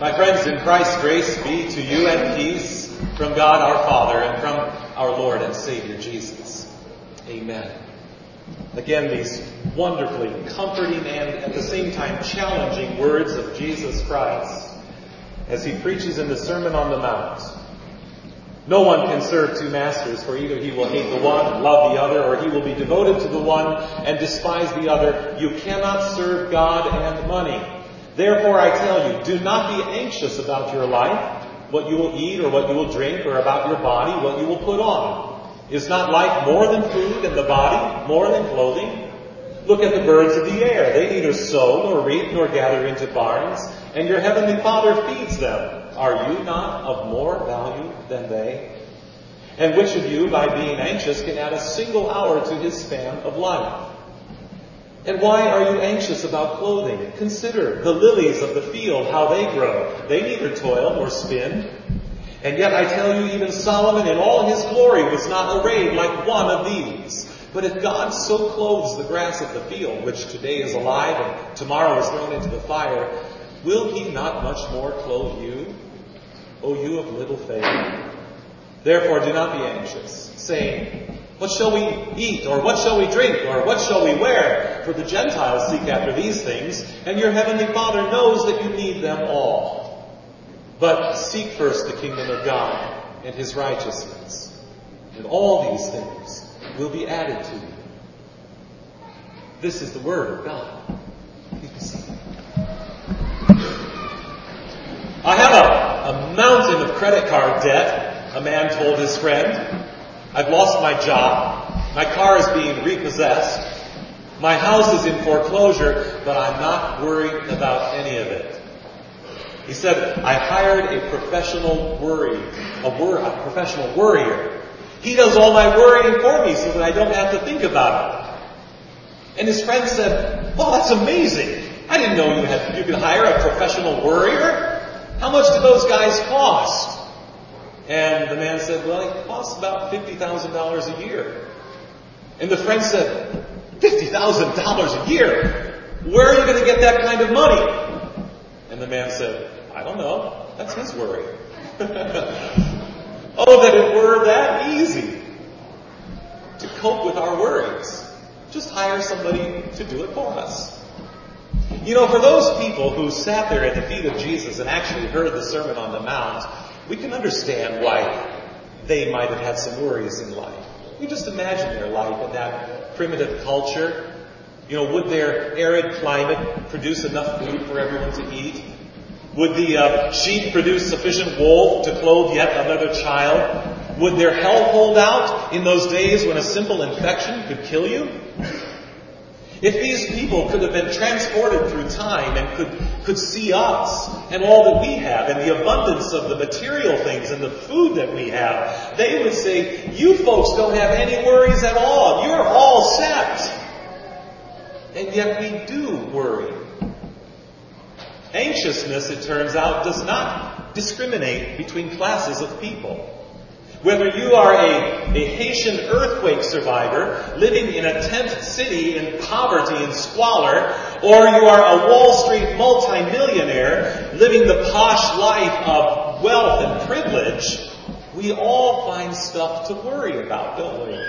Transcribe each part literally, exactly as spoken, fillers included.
My friends, in Christ, grace be to you and peace from God our Father and from our Lord and Savior Jesus. Amen. Again, these wonderfully comforting and at the same time challenging words of Jesus Christ as he preaches in the Sermon on the Mount. No one can serve two masters, for either he will hate the one and love the other, or he will be devoted to the one and despise the other. You cannot serve God and money. Therefore, I tell you, do not be anxious about your life, what you will eat or what you will drink, or about your body, what you will put on. Is not life more than food, and the body more than clothing? Look at the birds of the air. They neither sow nor reap nor gather into barns, and your heavenly Father feeds them. Are you not of more value than they? And which of you, by being anxious, can add a single hour to his span of life? And why are you anxious about clothing? Consider the lilies of the field, how they grow. They neither toil nor spin. And yet I tell you, even Solomon in all his glory was not arrayed like one of these. But if God so clothes the grass of the field, which today is alive and tomorrow is thrown into the fire, will he not much more clothe you, O you of little faith? Therefore do not be anxious, saying, what shall we eat, or what shall we drink, or what shall we wear? For the Gentiles seek after these things, and your heavenly Father knows that you need them all. But seek first the kingdom of God and his righteousness, and all these things will be added to you. This is the word of God. I have a, a mountain of credit card debt, a man told his friend. I've lost my job. My car is being repossessed. My house is in foreclosure, but I'm not worried about any of it. He said, I hired a professional worry, a, wor- a professional worrier. He does all my worrying for me so that I don't have to think about it. And his friend said, well, that's amazing. I didn't know you had you could hire a professional worrier. How much do those guys cost? And the man said, well, it costs about fifty thousand dollars a year. And the friend said, fifty thousand dollars a year? Where are you going to get that kind of money? And the man said, I don't know. That's his worry. Oh, that it were that easy to cope with our worries. Just hire somebody to do it for us. You know, for those people who sat there at the feet of Jesus and actually heard the Sermon on the Mount, we can understand why they might have had some worries in life. You just imagine their life in that primitive culture. You know, would their arid climate produce enough food for everyone to eat? Would the uh, sheep produce sufficient wool to clothe yet another child? Would their health hold out in those days when a simple infection could kill you? If these people could have been transported through time and could, could see us and all that we have and the abundance of the material things and the food that we have, they would say, you folks don't have any worries at all. You're all set. And yet we do worry. Anxiousness, it turns out, does not discriminate between classes of people. Whether you are a, a Haitian earthquake survivor living in a tent city in poverty and squalor, or you are a Wall Street multimillionaire living the posh life of wealth and privilege, we all find stuff to worry about, don't we?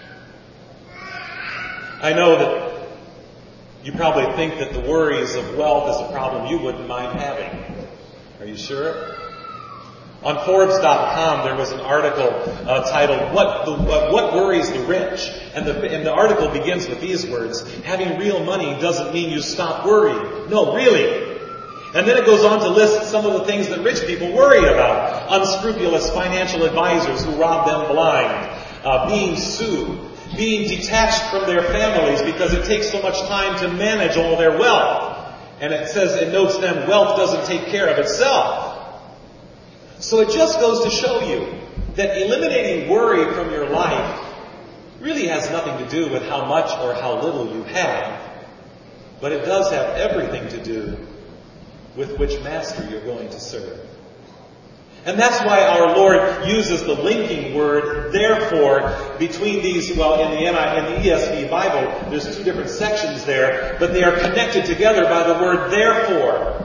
I know that you probably think that the worries of wealth is a problem you wouldn't mind having. Are you sure? On Forbes dot com, there was an article uh, titled "What the uh, What Worries the Rich," and the and the article begins with these words: "Having real money doesn't mean you stop worrying. No, really." And then it goes on to list some of the things that rich people worry about: unscrupulous financial advisors who rob them blind, uh, being sued, being detached from their families because it takes so much time to manage all their wealth. And it says it notes them, wealth doesn't take care of itself. So it just goes to show you that eliminating worry from your life really has nothing to do with how much or how little you have, but it does have everything to do with which master you're going to serve. And that's why our Lord uses the linking word, therefore, between these, well, in the, N I, in the E S V Bible, there's two different sections there, but they are connected together by the word therefore.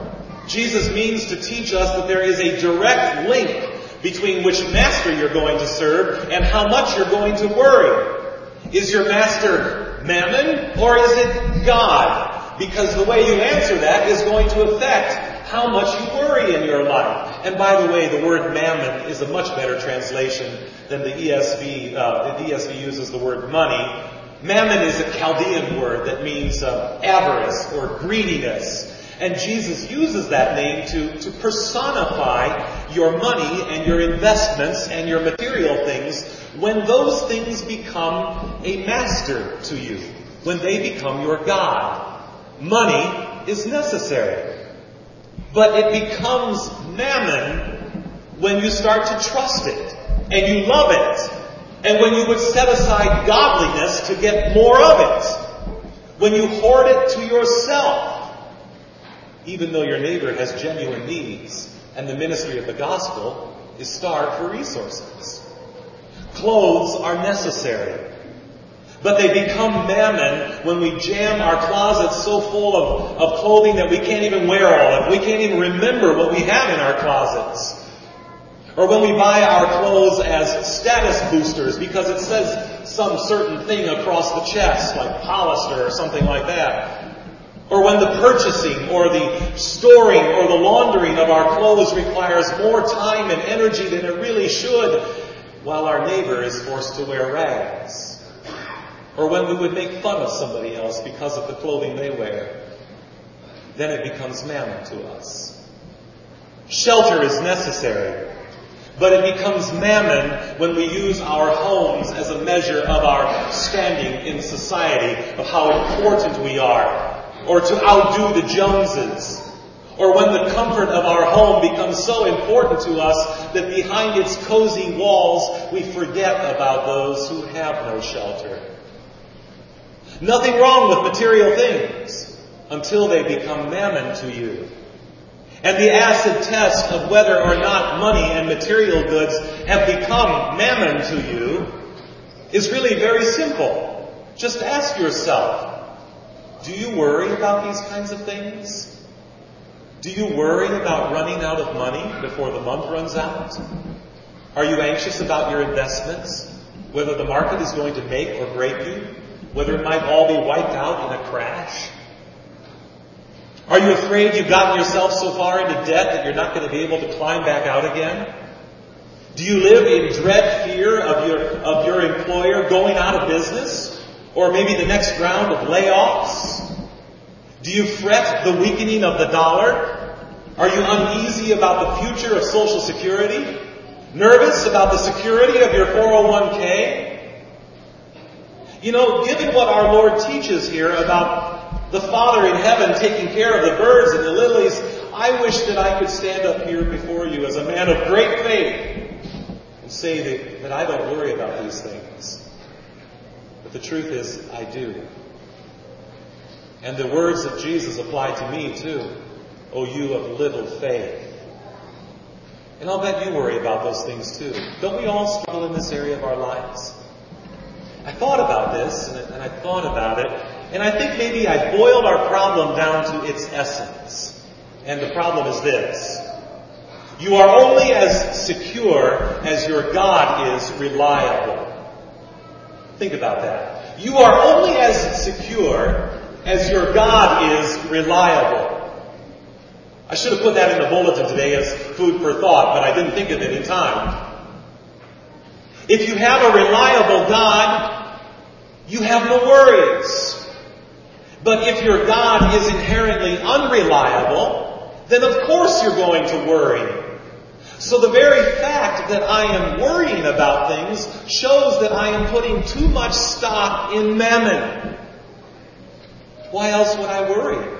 Jesus means to teach us that there is a direct link between which master you're going to serve and how much you're going to worry. Is your master Mammon or is it God? Because the way you answer that is going to affect how much you worry in your life. And by the way, the word mammon is a much better translation than the E S V. Uh, the E S V uses the word money. Mammon is a Chaldean word that means uh, avarice or greediness. And Jesus uses that name to, to personify your money and your investments and your material things when those things become a master to you, when they become your God. Money is necessary, but it becomes mammon when you start to trust it and you love it, and when you would set aside godliness to get more of it, when you hoard it to yourself, even though your neighbor has genuine needs and the ministry of the gospel is starved for resources. Clothes are necessary, but they become mammon when we jam our closets so full of, of clothing that we can't even wear all of it. We can't even remember what we have in our closets. Or when we buy our clothes as status boosters because it says some certain thing across the chest, like Hollister or something like that. Or when the purchasing or the storing or the laundering of our clothes requires more time and energy than it really should, while our neighbor is forced to wear rags. Or when we would make fun of somebody else because of the clothing they wear, then it becomes mammon to us. Shelter is necessary, but it becomes mammon when we use our homes as a measure of our standing in society, of how important we are, or to outdo the Joneses. Or when the comfort of our home becomes so important to us that behind its cozy walls we forget about those who have no shelter. Nothing wrong with material things until they become mammon to you. And the acid test of whether or not money and material goods have become mammon to you is really very simple. Just ask yourself, do you worry about these kinds of things? Do you worry about running out of money before the month runs out? Are you anxious about your investments? Whether the market is going to make or break you? Whether it might all be wiped out in a crash? Are you afraid you've gotten yourself so far into debt that you're not going to be able to climb back out again? Do you live in dread fear of your, of your employer going out of business? Or maybe the next round of layoffs? Do you fret the weakening of the dollar? Are you uneasy about the future of Social Security? Nervous about the security of your four oh one k? You know, given what our Lord teaches here about the Father in heaven taking care of the birds and the lilies, I wish that I could stand up here before you as a man of great faith and say that, that I don't worry about these things. But the truth is, I do. And the words of Jesus apply to me too. O you of little faith. And I'll bet you worry about those things too. Don't we all struggle in this area of our lives? I thought about this, and I thought about it, and I think maybe I boiled our problem down to its essence. And the problem is this. You are only as secure as your God is reliable. Think about that. You are only as secure as your God is reliable. I should have put that in the bulletin today as food for thought, but I didn't think of it in time. If you have a reliable God, you have no worries. But if your God is inherently unreliable, then of course you're going to worry. So the very fact that I am worrying about things shows that I am putting too much stock in mammon. Why else would I worry?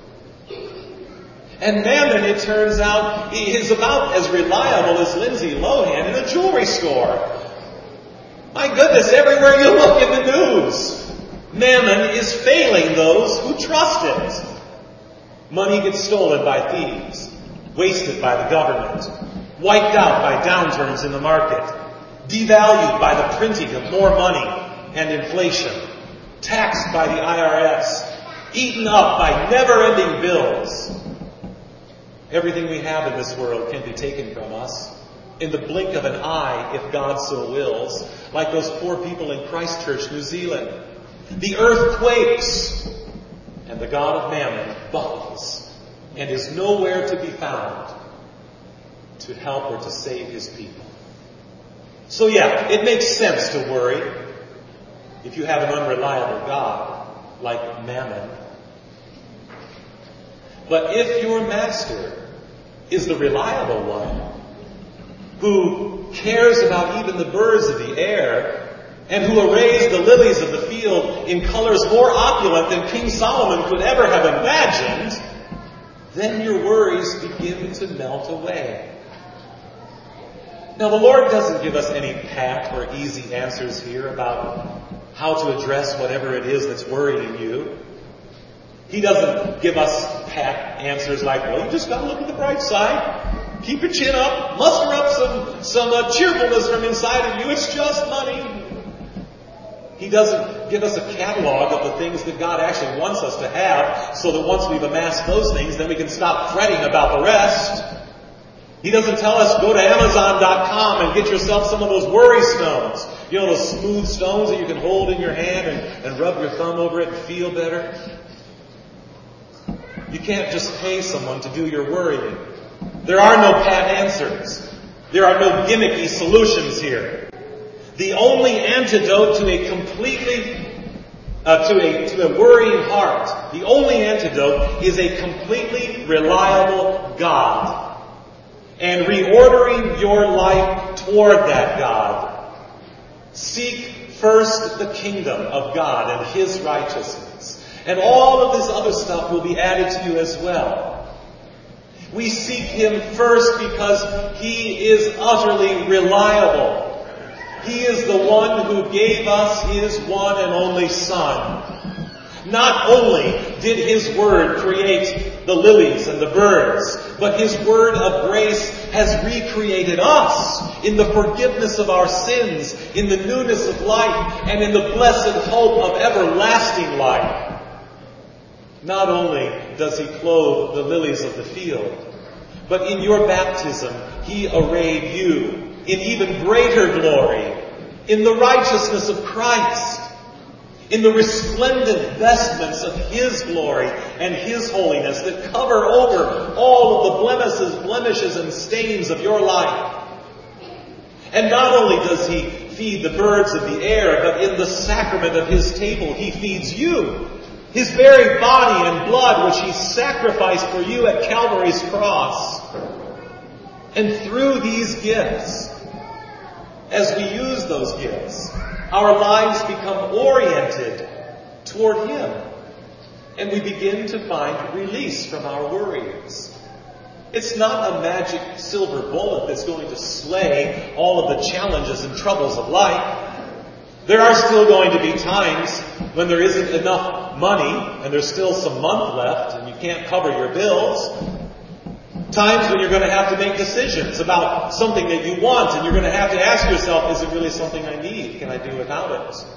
And mammon, it turns out, is about as reliable as Lindsay Lohan in a jewelry store. My goodness, everywhere you look in the news, mammon is failing those who trust it. Money gets stolen by thieves, wasted by the government, wiped out by downturns in the market, devalued by the printing of more money and inflation, taxed by the I R S, eaten up by never-ending bills. Everything we have in this world can be taken from us in the blink of an eye, if God so wills, like those poor people in Christchurch, New Zealand. The earth quakes, and the God of Mammon buckles and is nowhere to be found to help or to save his people. So yeah, it makes sense to worry if you have an unreliable God like Mammon. But if your master is the reliable one, who cares about even the birds of the air, and who arrays the lilies of the field in colors more opulent than King Solomon could ever have imagined, then your worries begin to melt away. Now, the Lord doesn't give us any pat or easy answers here about how to address whatever it is that's worrying you. He doesn't give us pat answers like, well, you just got to look at the bright side. Keep your chin up. Muster up some, some uh, cheerfulness from inside of you. It's just money. He doesn't give us a catalog of the things that God actually wants us to have so that once we've amassed those things, then we can stop fretting about the rest. He doesn't tell us, go to Amazon dot com and get yourself some of those worry stones. You know, those smooth stones that you can hold in your hand and, and rub your thumb over it and feel better. You can't just pay someone to do your worrying. There are no pat answers. There are no gimmicky solutions here. The only antidote to a completely, uh, to a, to a worrying heart, the only antidote is a completely reliable God. And reordering your life toward that God. Seek first the kingdom of God and His righteousness. And all of this other stuff will be added to you as well. We seek Him first because He is utterly reliable. He is the one who gave us His one and only Son. Not only did His Word create the lilies and the birds, but His Word of grace has recreated us in the forgiveness of our sins, in the newness of life, and in the blessed hope of everlasting life. Not only does He clothe the lilies of the field, but in your baptism He arrayed you in even greater glory, in the righteousness of Christ, in the resplendent vestments of His glory and His holiness that cover over all of the blemishes, blemishes and stains of your life. And not only does He feed the birds of the air, but in the sacrament of His table He feeds you. His very body and blood which He sacrificed for you at Calvary's cross. And through these gifts, as we use those gifts, our lives become oriented toward Him. And we begin to find release from our worries. It's not a magic silver bullet that's going to slay all of the challenges and troubles of life. There are still going to be times when there isn't enough money and there's still some month left and you can't cover your bills. Times when you're going to have to make decisions about something that you want and you're going to have to ask yourself, is it really something I need? Can I do without it?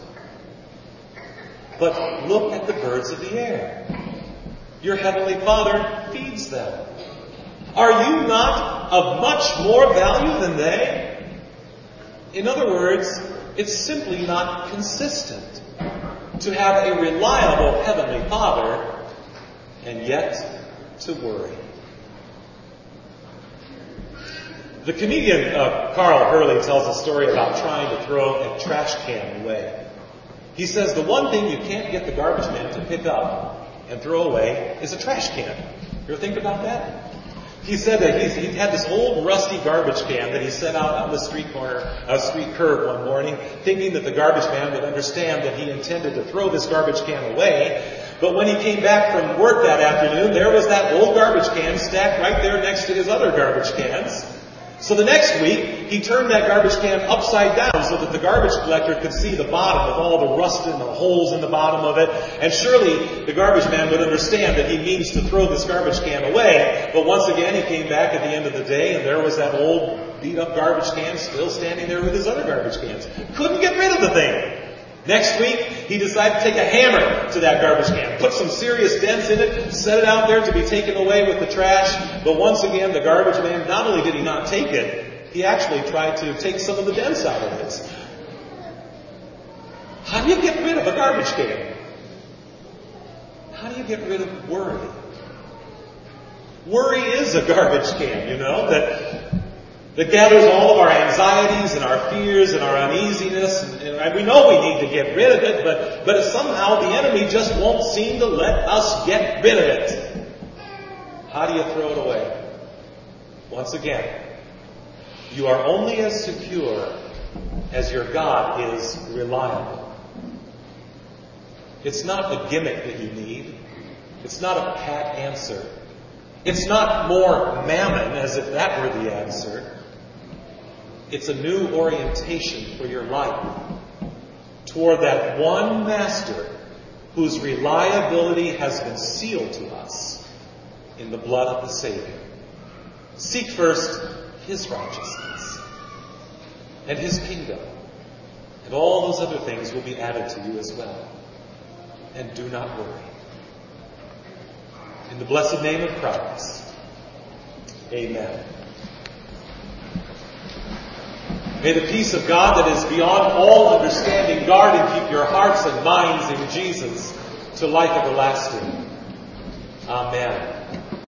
But look at the birds of the air. Your Heavenly Father feeds them. Are you not of much more value than they? In other words, it's simply not consistent to have a reliable Heavenly Father and yet to worry. The comedian uh, Carl Hurley tells a story about trying to throw a trash can away. He says the one thing you can't get the garbage man to pick up and throw away is a trash can. You ever think about that? He said that he's, he had this old rusty garbage can that he set out on the street corner, uh, street curb one morning, thinking that the garbage man would understand that he intended to throw this garbage can away. But when he came back from work that afternoon, there was that old garbage can stacked right there next to his other garbage cans. So the next week, he turned that garbage can upside down so that the garbage collector could see the bottom of all the rust and the holes in the bottom of it. And surely the garbage man would understand that he means to throw this garbage can away. But once again, he came back at the end of the day and there was that old beat-up garbage can still standing there with his other garbage cans. Couldn't get rid of the thing. Next week, he decided to take a hammer to that garbage can, put some serious dents in it, set it out there to be taken away with the trash. But once again, the garbage man, not only did he not take it, he actually tried to take some of the dents out of it. How do you get rid of a garbage can? How do you get rid of worry? Worry is a garbage can, you know, that that gathers all of our anxieties and our fears and our uneasiness. And, and we know we need to get rid of it, but, but somehow the enemy just won't seem to let us get rid of it. How do you throw it away? Once again, you are only as secure as your God is reliable. It's not a gimmick that you need. It's not a pat answer. It's not more mammon, as if that were the answer. It's a new orientation for your life toward that one master whose reliability has been sealed to us in the blood of the Savior. Seek first His righteousness and His kingdom, and all those other things will be added to you as well. And do not worry. In the blessed name of Christ, amen. May the peace of God that is beyond all understanding guard and keep your hearts and minds in Jesus to life everlasting. Amen.